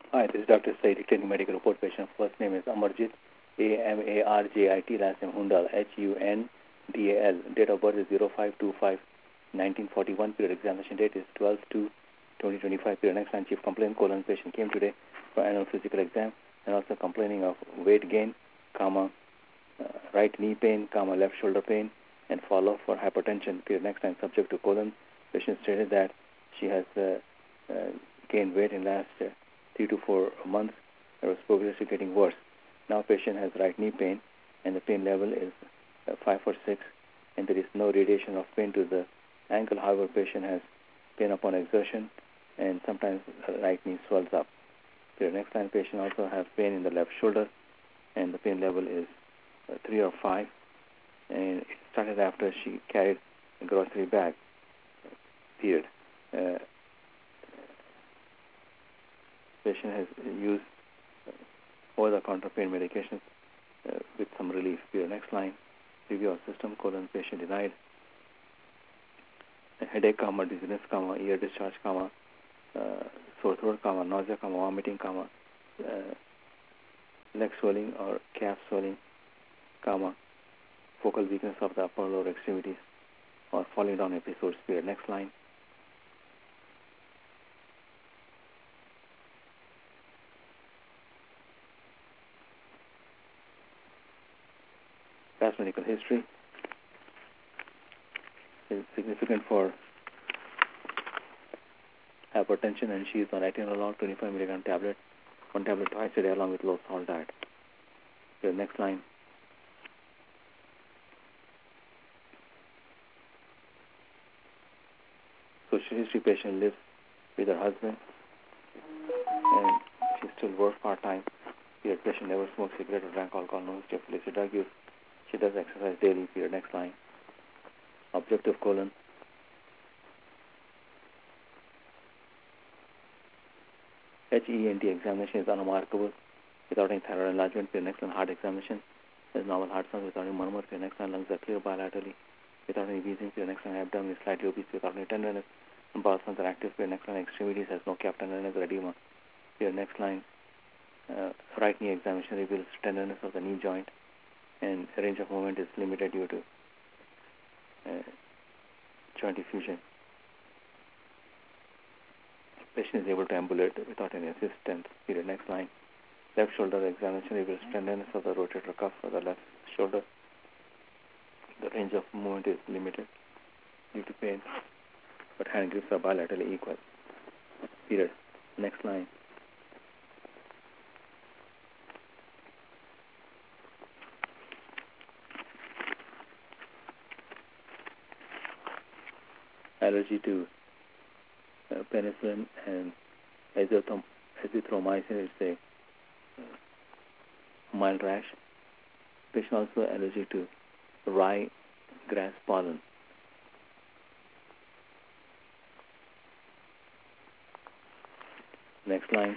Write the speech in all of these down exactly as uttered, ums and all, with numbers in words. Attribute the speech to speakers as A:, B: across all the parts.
A: Hi, this is Doctor Said, Clinic Medical Report patient. First name is Amarjit, A M A R J I T, last name Hundal, H U N D A L. Date of birth is zero five two five nineteen forty-one. Period examination date is twelve two twenty twenty-five. Period next line, chief complaint, colon patient came today for annual physical exam and also complaining of weight gain, comma, uh, right knee pain, comma, left shoulder pain, and follow-up for hypertension. Period next line, subject to colon. Patient stated that she has uh, uh, gained weight in last uh, three to four months. It was progressively getting worse. Now patient has right knee pain, and the pain level is uh, five or six, and there is no radiation of pain to the ankle. However, patient has pain upon exertion, and sometimes the right knee swells up. The next line, patient also has pain in the left shoulder, and the pain level is uh, three or five, and it started after she carried a grocery bag. Period. Uh, patient has used uh, over-the-counter pain medications uh, with some relief. Period. Next line, review of system, colon, patient denied. A headache, comma, dizziness, comma, ear discharge, comma, uh, sore throat, comma, nausea, comma, vomiting, comma, uh, leg swelling or calf swelling, comma, focal weakness of the upper lower extremities, or falling down episodes. Period. Next line. Past medical history is significant for hypertension, and she is on atenolol twenty-five milligram tablet, one tablet twice a day along with low salt diet. The next line. Social history, patient lives with her husband, and she still works part-time. Period. Patient never smokes cigarette or drank alcohol, no history of illicit drug use. She does exercise daily. Period. Next line. Objective colon. H E N T examination is unremarkable without any thyroid enlargement. Period. Next line. Heart examination is normal heart sound without any murmur. Period. Next line. Lungs are clear bilaterally without any wheezing. Period. Next line. Abdomen is slightly obese without any tenderness. And bowel sounds are active. Period. Next line. Extremities has no calf tenderness or edema. Period. Next line. Uh, right knee examination reveals tenderness of the knee joint, and range of movement is limited due to uh, joint effusion. Patient is able to ambulate without any assistance. Period. Next line. Left shoulder examination reveals tenderness of the rotator cuff of the left shoulder. The range of movement is limited due to pain, but hand grips are bilaterally equal. Period. Next line. Allergy to uh, penicillin and azithrom- azithromycin is a uh, mild rash. Patient also allergic to rye grass pollen. Next line.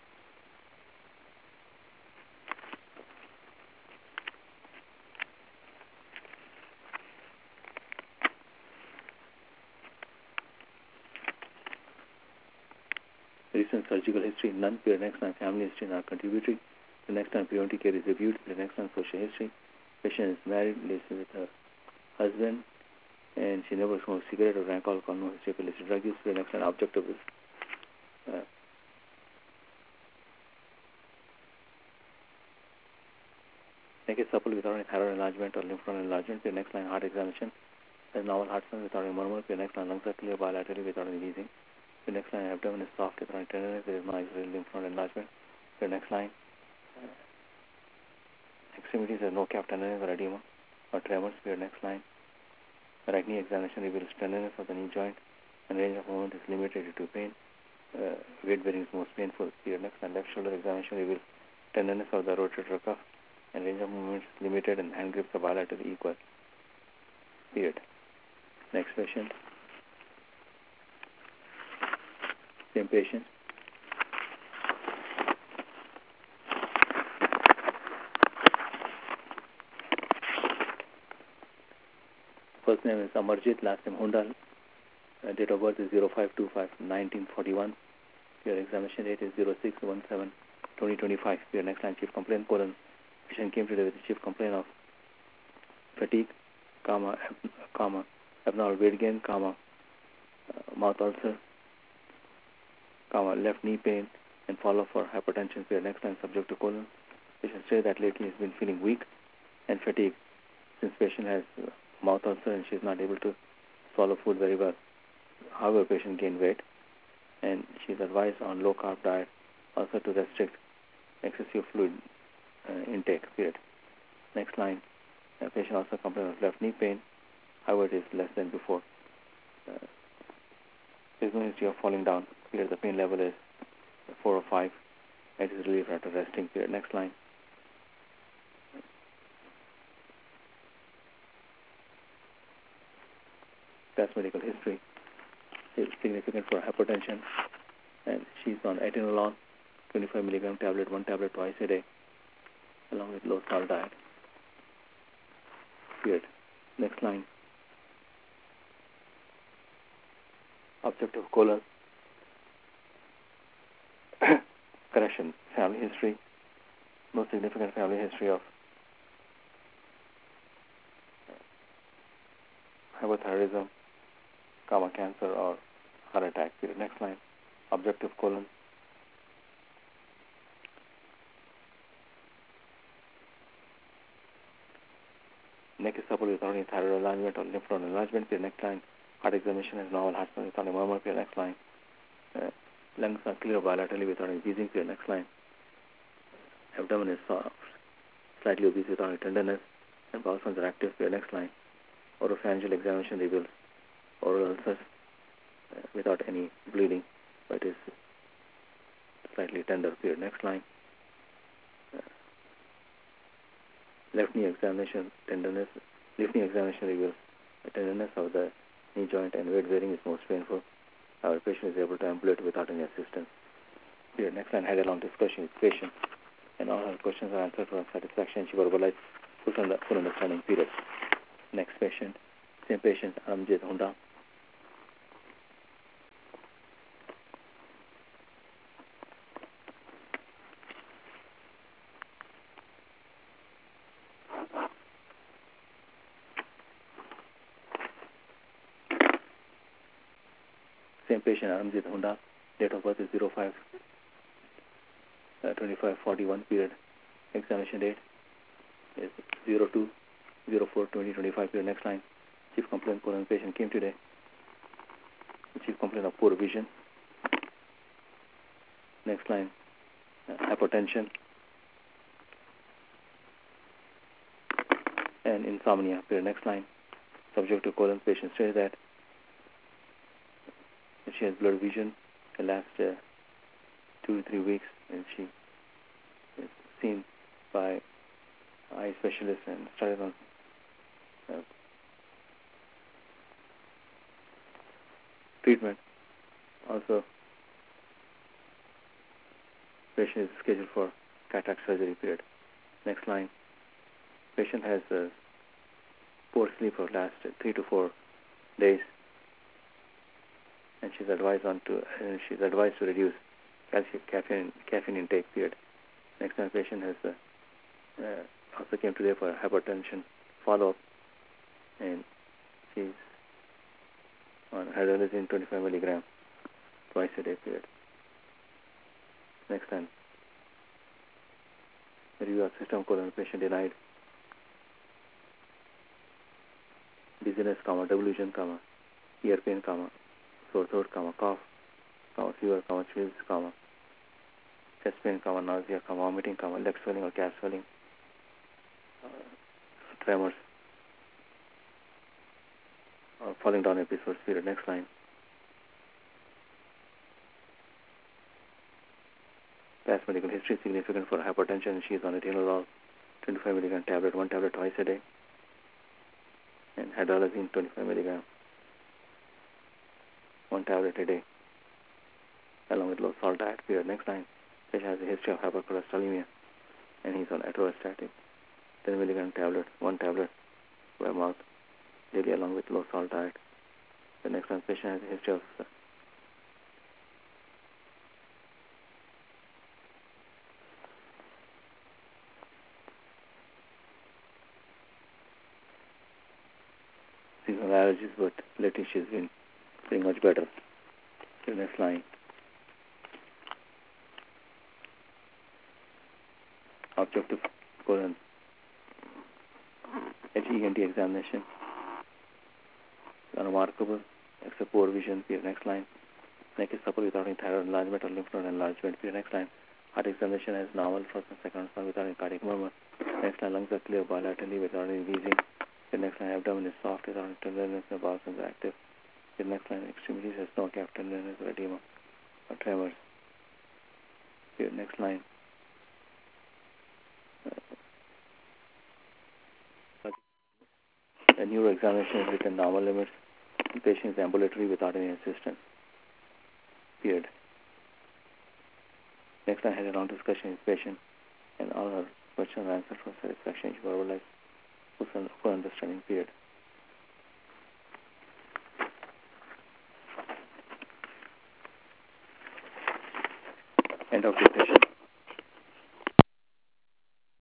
A: Recent surgical history, none. Period. Next line. Family history, not contributory. The next line. Preventive care is reviewed. The next line. Social history. Patient is married, lives with her husband, and she never smoked cigarette or drank alcohol, no history of illicit drug use. The next line. Objective is uh, make it supple without any thyroid enlargement or lymph node enlargement. The next line. Heart examination. There's normal heart sound without any murmur. The next line. Lungs are clear bilaterally without any wheezing. The next line. Abdomen is soft without any tenderness. There is no axillary lymph node enlargement. The next line. Uh, extremities have no calf tenderness or edema or tremors. The next line. Right knee examination reveals tenderness of the knee joint, and range of movement is limited due to pain. Uh, weight bearing is most painful. The next line. Left shoulder examination reveals tenderness of the rotator cuff, and range of movement is limited, and hand grips are bilaterally equal. Period. Next patient. Same patient. First name is Amarjit, last name Hundal. Uh, date of birth is zero five two five nineteen forty-one. Your examination date is zero six one seven twenty twenty-five. Your next line, chief complaint colon. Patient came today with the chief complaint of fatigue, comma, ab- comma, abnormal weight gain, comma, uh, mouth ulcer, comma, left knee pain, and follow for hypertension. Your next line, subject to colon. Patient said that lately he's been feeling weak and fatigued since patient has uh, mouth ulcer and she's not able to swallow food very well. However, patient gained weight and she's advised on low carb diet, also to restrict excessive fluid uh, intake. Period. Next line, the patient also complained of left knee pain. However, it is less than before. Uh, there's no history of falling down. Period. The pain level is four or five. It is relief after resting. Period. Next line. Past medical history is significant for hypertension, and she's on atenolol, twenty-five milligram tablet, one tablet twice a day, along with low salt diet. Period. Next line. Objective colon. Correction. Family history. No significant family history of hypothyroidism, comma, cancer, or heart attack. Period. Next line. Objective colon. Neck is supple without any thyroid enlargement or lymph node enlargement. Period. Next line. Heart examination is normal. Heart sound without a murmur. Period. Next line. Uh, lungs are clear bilaterally without any wheezing. Period. Next line. Abdomen is soft, slightly obese without any tenderness, and bowel sounds are active. Period. Next line. Oropharyngeal examination reveals oral ulcers uh, without any bleeding, but is slightly tender. Period. Next line. Uh, left knee examination tenderness. Left knee examination reveals the tenderness of the knee joint and weight bearing is most painful. Our patient is able to ambulate without any assistance. Period. Next line. Had a long discussion with patient, and all her questions are answered to her satisfaction. She verbalized full, under, full understanding. Period. Next patient. Same patient, Aramjit Honda. Same patient, Aramjit Honda. Date of birth is zero five twenty-five forty-one. Period. Examination date is zero two zero four twenty twenty-five. Period. Next line. Chief complaint colon. Patient came today. The chief complaint of poor vision. Next line. Uh, hypertension and insomnia. Period. Next line. Subject to colon. Patient says that she has blurred vision the last uh, two to three weeks, and she is seen by eye specialists and started on uh, treatment. Also, patient is scheduled for cataract surgery. Period. Next line. Patient has uh, poor sleep for last uh, three to four days, and she's advised on to uh, she's advised to reduce calcium, caffeine caffeine intake. Period. Next time, patient has uh, uh, also came today for hypertension follow-up, and she's on hydralazine twenty-five milligram twice a day. Period. Next time, review of system colon. Patient denied dizziness, comma, delusion, comma, ear pain, comma, sore throat, comma, cough, comma, fever, comma, chills, comma, chest pain, comma, nausea, comma, vomiting, comma, leg swelling or calf swelling, uh, tremors, uh, falling down episodes. Period. Next line. Past medical history significant for hypertension. She is on atenolol, twenty-five milligram tablet, one tablet twice a day, and hydralazine twenty-five milligram, one tablet a day, along with low salt diet. Period. Next line. Patient has a history of hypercholesterolemia, and he's on atorvastatin, ten milligram tablet, one tablet by mouth daily, along with low salt diet. The next one, patient has a history of seasonal allergies, but lately she's been doing much better. The next line. Objective colon H E N T examination. Unremarkable, except poor vision. Period. Next line. Neck is supple without any thyroid enlargement or lymph node enlargement. Period. Next line. Heart examination has normal first and second round without any cardiac murmur. Next line. Lungs are clear bilaterally without any wheezing. The next line. Abdomen is soft without any tenderness. The bowels are active. The next line. Extremities has no calf tenderness or edema or tremors. Period. Next line. A neuro examination is within normal limits. The patient is ambulatory without any assistance. Period. Next line has a long discussion with patient and all her questions are answered for satisfaction. She verbalized full understanding. Period. End of dictation.